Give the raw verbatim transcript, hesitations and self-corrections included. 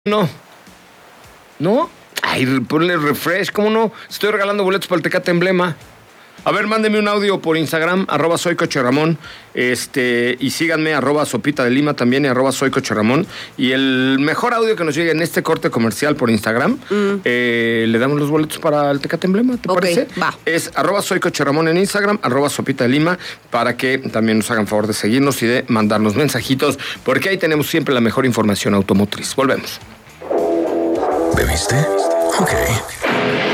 No. ¿No? Ay, ponle refresh, ¿cómo no? Estoy regalando boletos para el Tecate Emblema. A ver, mándenme un audio por Instagram, arroba soy Coche Ramón, este, y síganme, arroba Sopita de Lima también, y arroba soy Coche Ramón. Y el mejor audio que nos llegue en este corte comercial por Instagram, mm. eh, le damos los boletos para el Tecate Emblema, ¿te okay, parece? Va. Es arroba soy Coche Ramón en Instagram, arroba Sopita de Lima, para que también nos hagan favor de seguirnos y de mandarnos mensajitos, porque ahí tenemos siempre la mejor información automotriz. Volvemos. ¿Bebiste? Ok.